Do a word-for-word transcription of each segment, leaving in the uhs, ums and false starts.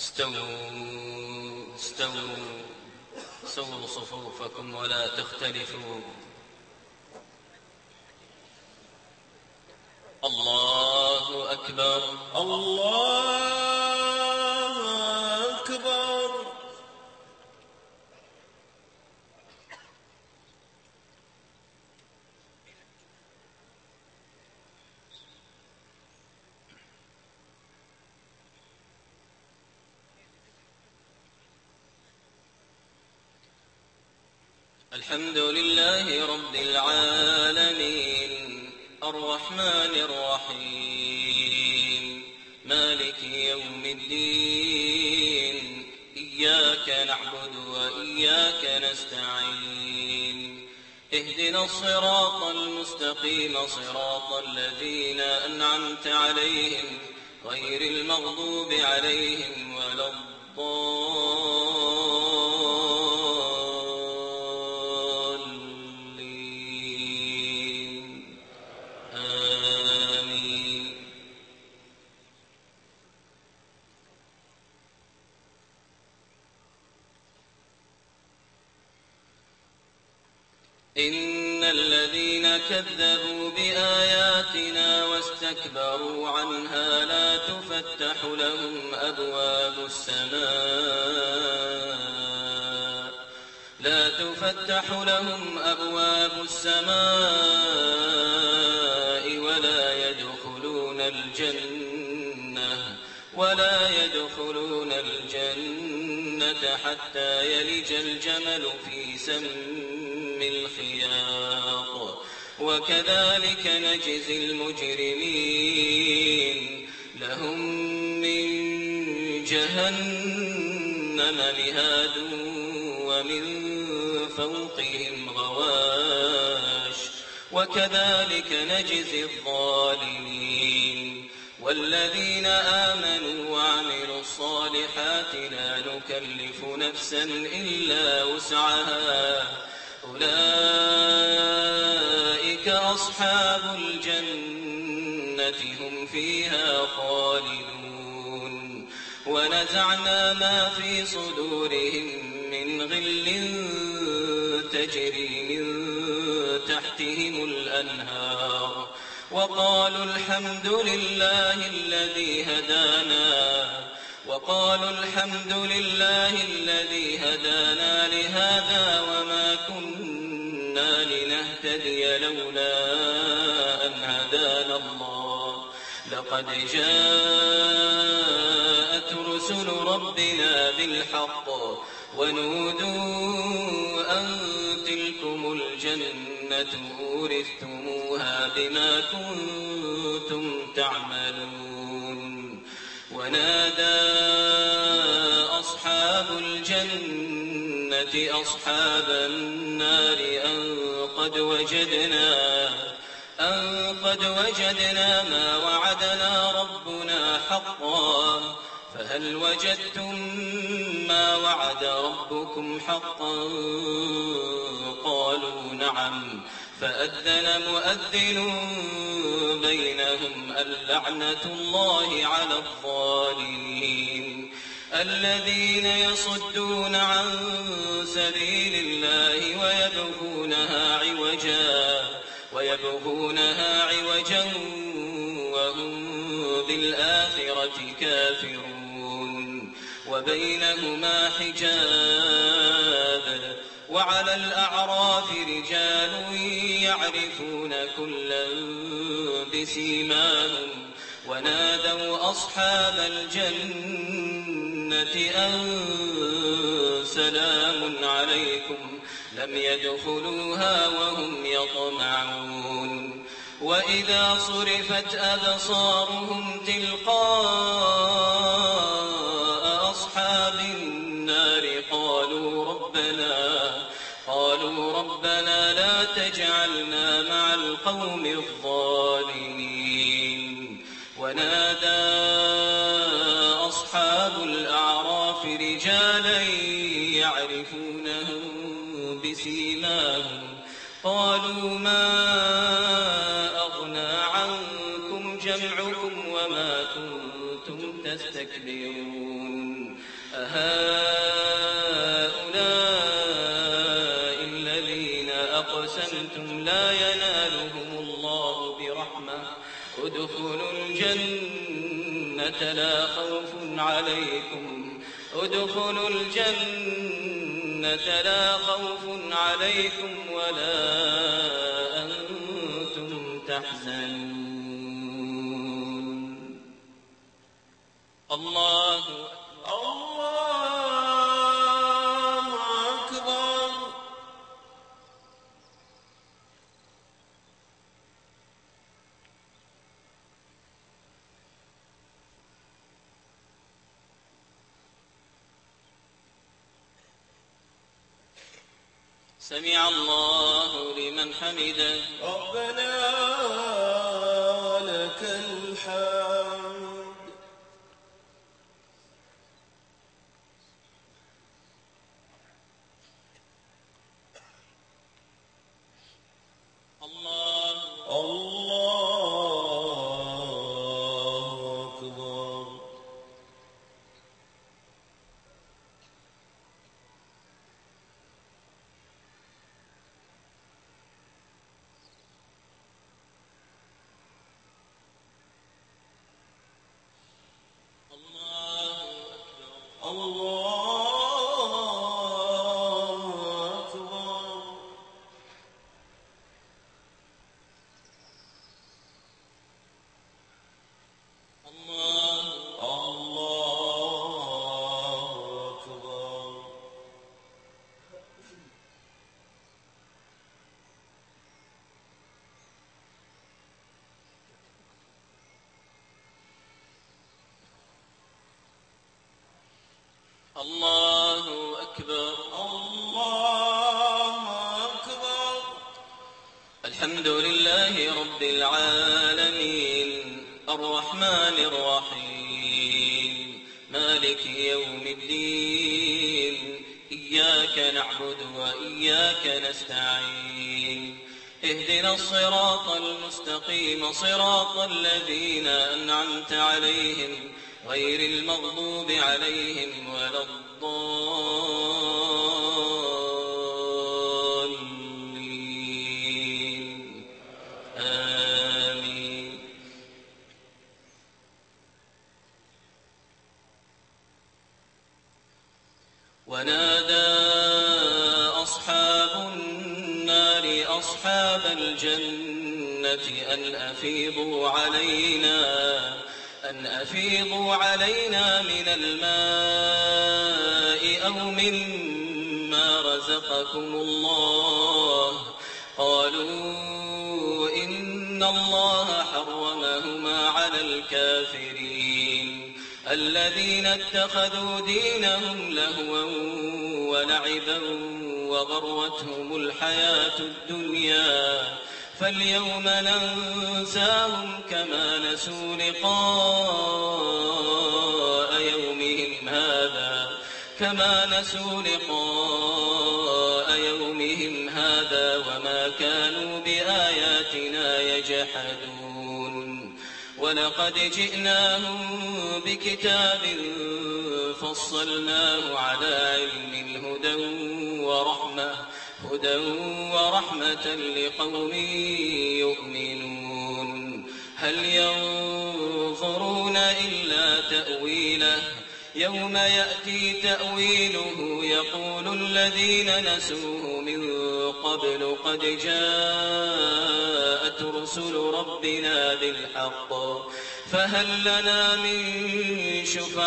استووا استووا سووا صفوفكم ولا تختلفوا. الله أكبر الله أكبر. الحمد لله رب العالمين الرحمن الرحيم مالك يوم الدين إياك نعبد وإياك نستعين اهدنا الصراط المستقيم صراط الذين أنعمت عليهم غير المغضوب عليهم ولا الضالين. إن الذين كذبوا بآياتنا واستكبروا عنها لا تفتح لهم أبواب السماء لا تفتح لهم أبواب السماء ولا يدخلون الجنة ولا يدخلون الجنة حتى يلج الجمل في سم الخياط وكذلك نجزي المجرمين. لهم من جهنم مهاد ومن فوقهم غواش وكذلك نجزي الظالمين. والذين آمنوا وعملوا الصالحات لا نكلف نفسا إلا وسعها أولئك أصحاب الجنة هم فيها خالدون. ونزعنا ما في صدورهم من غل تجري من تحتهم الأنهار وقالوا الحمد لله الذي هدانا وقالوا الحمد لله الذي هدانا لهذا وما كنا لنهتدي لولا أن هدانا الله لقد جاءت رسل ربنا بالحق ونودوا أن تلكم الجنة أورثتموها بما كنتم تعملون. ونادى أصحاب الجنة أصحاب النار أن قد وجدنا أن قد وجدنا ما وعدنا ربنا حقا فهل وجدتم ما وعد ربكم حقا قالوا نعم فأذن مؤذن بينهم اللعنة الله على الظالمين. الذين يصدون عن سبيل الله ويبغونها عوجا ويبغونها عوجا وهم بالآخرة كافرون وبينهما حجاب. وعلى الأعراف رجال يعرفون كلا بسيماهم ونادوا أصحاب الجنة أن سلام عليكم لم يدخلوها وهم يطمعون. وإذا صرفت أبصارهم تلقاء أصحاب النار قالوا ربنا قالوا ربنا لا تجعلنا مع القوم الظالمين. ونادى أصحاب الأعراف رجالا يعرفونهم بسيماهم قالوا ما أغنى عنكم جمعكم وما كنتم تستكبرون أهؤلاء الذين أقسمتم لا ينالهم الله برحمة ادخلوا الجنة لا خوف عليكم ادخلوا الجنة لا خوف عليكم ولا أنتم تحزنون الله الله أكبر. سمع الله لمن حمده ربنا لك الحمد. الله الله أكبر. الله أكبر. الله أكبر. الحمد لله رب العالمين الرحمن الرحيم مالك يوم الدين إياك نعبد وإياك نستعين اهدنا الصراط المستقيم صراط الذين أنعمت عليهم غير المغضوب عليهم ولا الضالين آمين. ونادى أصحاب النار أصحاب الجنة أن أفيضوا علينا أن أفيضوا علينا من الماء أو مما رزقكم الله قالوا إن الله حرمهما على الكافرين الذين اتخذوا دينهم لهوا ولعبا وغرتهم الحياة الدنيا فاليوم ننساهم كما نسوا لقاء يومهم هذا كما نسوا لقاء يومهم هذا وما كانوا بآياتنا يجحدون ولقد جئناهم بكتاب فصلناه على علم هدى ورحمة هدى ورحمة لقوم يؤمنون هل ينظرون إلا تأويله يوم يأتي تأويله يقول الذين نسوه من قبل قد جاءت رسل ربنا بالحق فهل لنا من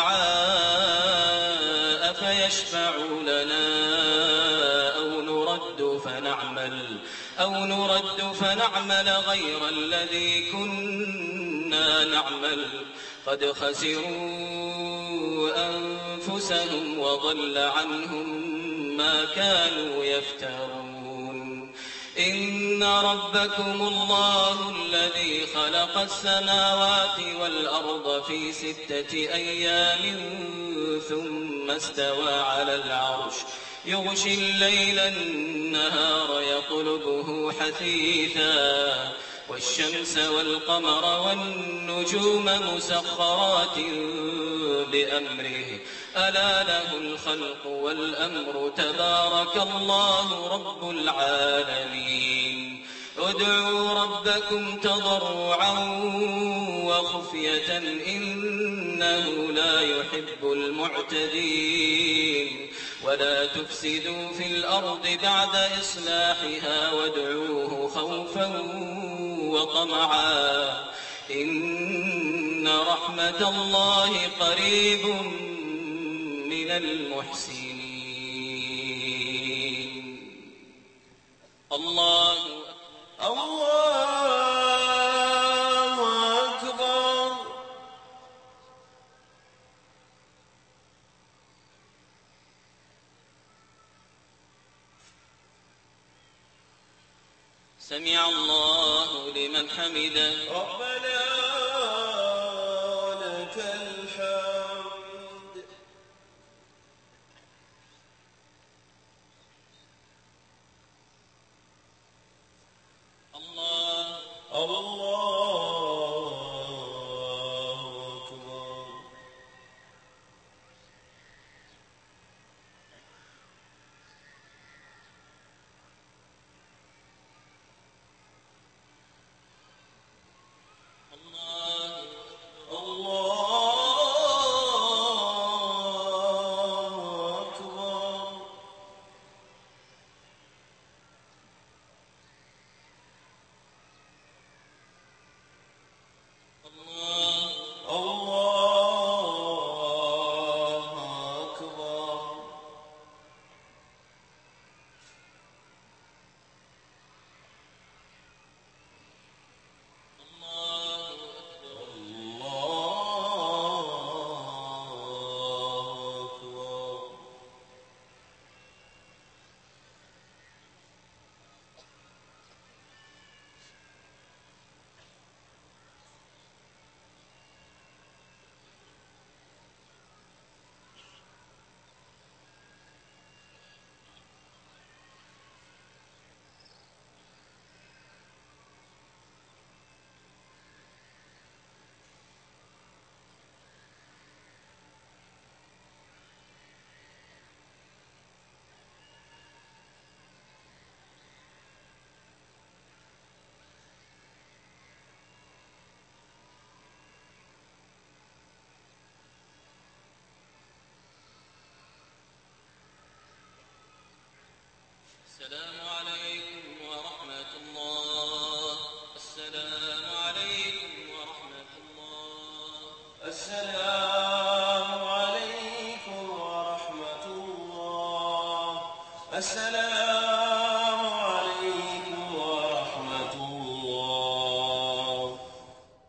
شفعاء فيشفعوا لنا أو نرد فنعمل أو نرد فنعمل غير الذي كنا نعمل قد خسروا أنفسهم وضل عنهم ما كانوا يفترون إن ربكم الله الذي خلق السماوات والأرض في ستة أيام ثم استوى على العرش يغشي الليل النهار يطلبه حثيثا والشمس والقمر والنجوم مسخرات بأمره ألا له الخلق والأمر تبارك الله رب العالمين ادعوا ربكم تضرعا وخفية إنه لا يحب المعتدين ولا تفسدوا في الأرض بعد إصلاحها وادعوه خوفا وطمعا إن رحمة الله قريب من المحسنين الله الله أكبر. سمع الله لمن حمده ربنا لك الحمد. الله الله أكبر. السلام عليكم ورحمة الله السلام عليكم ورحمة الله السلام عليكم ورحمة الله. السلام